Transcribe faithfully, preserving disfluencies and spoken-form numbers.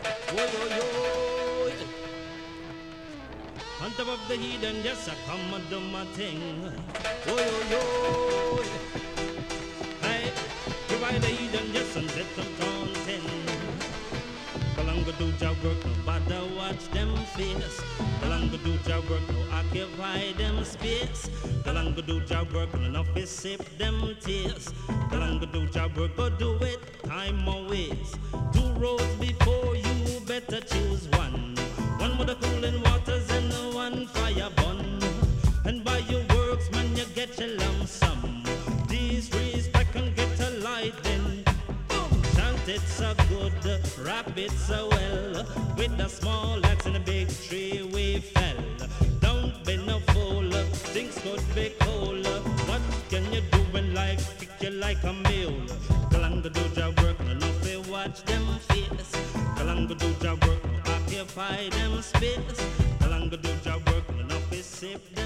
Yo, yo, yo. On top of the heathen, yes, I come and do my thing. Yo, yo, yo. Hey, divide the heathen, yes, and let them taunting. Kalanga do job work, no bother watch them face. Kalanga do job work, no occupy them space. Kalanga do job work, no enough is sip them tears. Kalanga do job work, go do it, time or ways. Two roads before you, better choose one. One with the cooling waters and the one fire bun. And by your works, man, you get your lump sum. These respect and get a light then. Chant it so good, rap it so well. With the small axe and a big tree we fell. Don't be no fool, things could be cold. What can you do when life kick you like a mule? Kalanga do job work, no nothing watch them face. Kalanga do job work, no occupy them space. Kalanga do job work, no nothing sip them.